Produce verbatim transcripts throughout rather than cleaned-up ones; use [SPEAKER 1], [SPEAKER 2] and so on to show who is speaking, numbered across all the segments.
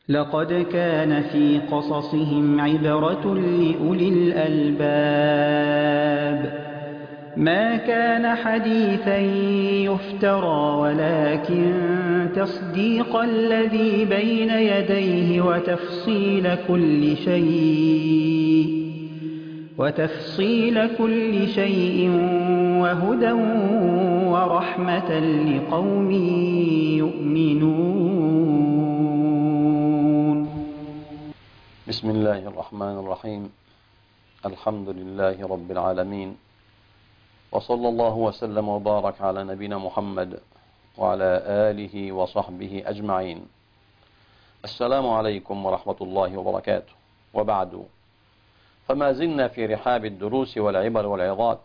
[SPEAKER 1] لقد كان في قصصهم عبرة لأولي الألباب ما كان حديثا يفترى ولكن تصديق الذي بين يديه وتفصيل كل شيء وتفصيل كل شيء وهدى ورحمة لقوم يؤمنون.
[SPEAKER 2] بسم الله الرحمن الرحيم. الحمد لله رب العالمين، وصلى الله وسلم وبارك على نبينا محمد وعلى آله وصحبه أجمعين. السلام عليكم ورحمة الله وبركاته. وبعد، فما زلنا في رحاب الدروس والعبر والعظات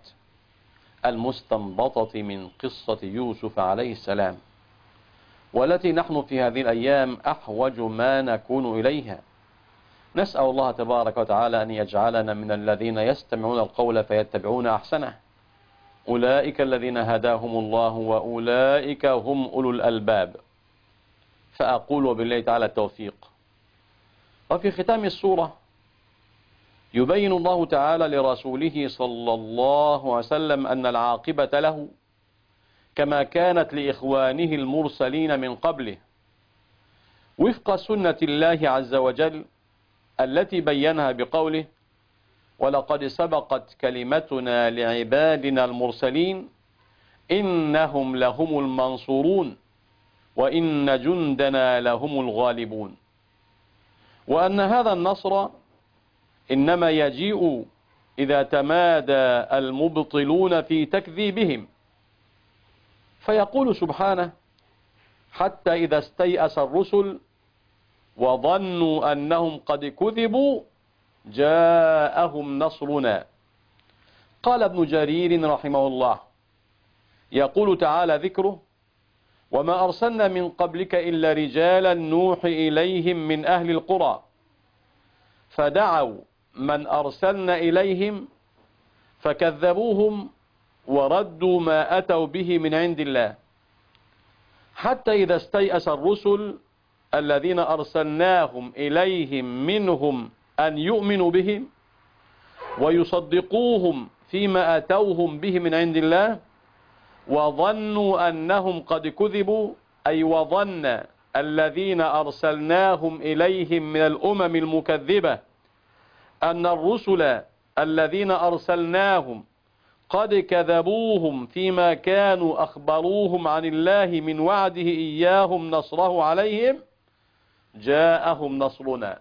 [SPEAKER 2] المستنبطة من قصة يوسف عليه السلام، والتي نحن في هذه الأيام أحوج ما نكون إليها. نسأل الله تبارك وتعالى أن يجعلنا من الذين يستمعون القول فيتبعون أحسنه، أولئك الذين هداهم الله وأولئك هم أولو الألباب. فأقول وبالله تعالى التوفيق. وفي ختام السورة يبين الله تعالى لرسوله صلى الله عليه وسلم أن العاقبة له كما كانت لإخوانه المرسلين من قبله، وفق سنة الله عز وجل التي بينها بقوله: ولقد سبقت كلمتنا لعبادنا المرسلين إنهم لهم المنصورون وإن جندنا لهم الغالبون. وأن هذا النصر إنما يجيء إذا تمادى المبطلون في تكذيبهم، فيقول سبحانه: حتى إذا استيأس الرسل وظنوا أنهم قد كذبوا جاءهم نصرنا. قال ابن جرير رحمه الله: يقول تعالى ذكره: وما أرسلنا من قبلك إلا رجالا نوحي إليهم من أهل القرى فدعوا من أرسلنا إليهم فكذبوهم وردوا ما أتوا به من عند الله، حتى إذا استيأس الرسل الذين أرسلناهم إليهم منهم أن يؤمنوا بهم ويصدقوهم فيما أتوهم به من عند الله، وظنوا أنهم قد كذبوا، أي وظن الذين أرسلناهم إليهم من الأمم المكذبة أن الرسل الذين أرسلناهم قد كذبوهم فيما كانوا أخبروهم عن الله من وعده إياهم نصره عليهم، جاءهم نصرنا.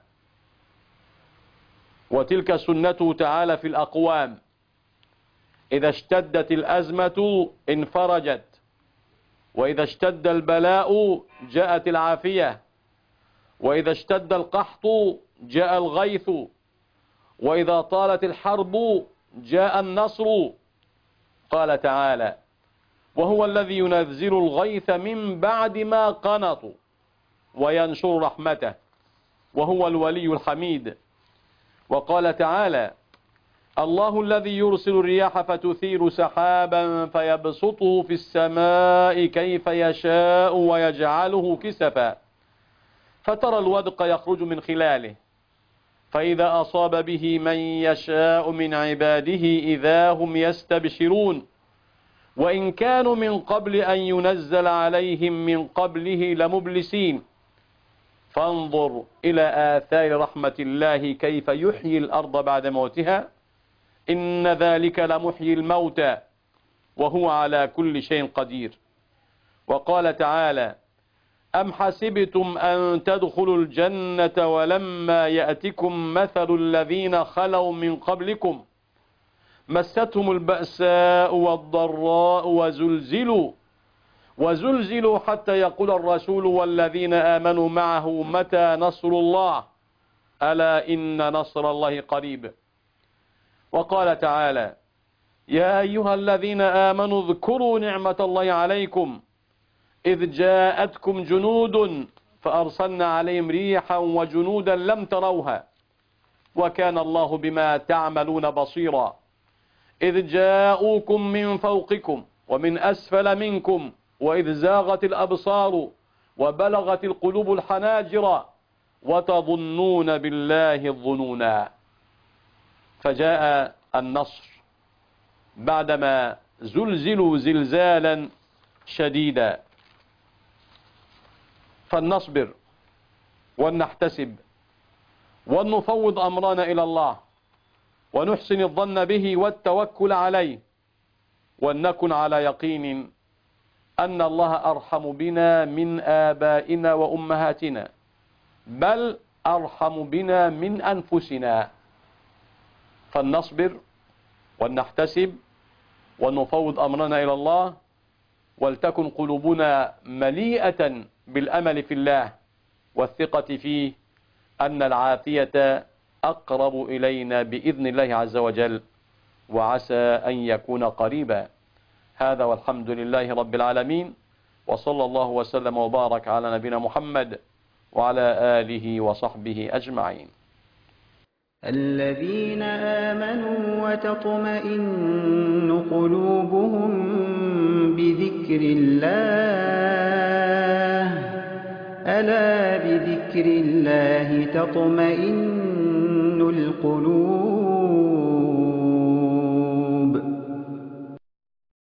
[SPEAKER 2] وتلك سنته تعالى في الأقوام: إذا اشتدت الأزمة انفرجت، وإذا اشتد البلاء جاءت العافية، وإذا اشتد القحط جاء الغيث، وإذا طالت الحرب جاء النصر. قال تعالى: وهو الذي ينزل الغيث من بعد ما قنطوا وينشر رحمته وهو الولي الحميد. وقال تعالى: الله الذي يرسل الرياح فتثير سحابا فيبسطه في السماء كيف يشاء ويجعله كسفا فترى الودق يخرج من خلاله فإذا أصاب به من يشاء من عباده إذا هم يستبشرون وإن كانوا من قبل أن ينزل عليهم من قبله لمبلسين فانظر إلى آثار رحمة الله كيف يحيي الأرض بعد موتها إن ذلك لمحيي الموتى وهو على كل شيء قدير. وقال تعالى: أم حسبتم أن تدخلوا الجنة ولما يأتكم مثل الذين خلوا من قبلكم مستهم البأساء والضراء وزلزلوا وزلزلوا حتى يقول الرسول والذين آمنوا معه متى نصر الله ألا إن نصر الله قريب. وقال تعالى: يا أيها الذين آمنوا اذكروا نعمة الله عليكم إذ جاءتكم جنود فأرسلنا عليهم ريحا وجنودا لم تروها وكان الله بما تعملون بصيرا إذ جاءوكم من فوقكم ومن أسفل منكم وإذ زاغت الأبصار وبلغت القلوب الحناجر وتظنون بالله الظنونا. فجاء النصر بعدما زلزلوا زلزالا شديدا. فلنصبر ولنحتسب ونفوض أمرنا إلى الله ونحسن الظن به والتوكل عليه، ولنكن على يقين أن الله أرحم بنا من آبائنا وأمهاتنا، بل أرحم بنا من أنفسنا. فلنصبر ولنحتسب ونفوض أمرنا إلى الله، ولتكن قلوبنا مليئة بالأمل في الله والثقة فيه أن العافية أقرب إلينا بإذن الله عز وجل، وعسى أن يكون قريبا. هذا والحمد لله رب العالمين، وصلى الله وسلم وبارك على نبينا محمد وعلى آله وصحبه أجمعين.
[SPEAKER 1] الذين آمنوا وتطمئن قلوبهم بذكر الله، ألا بذكر الله تطمئن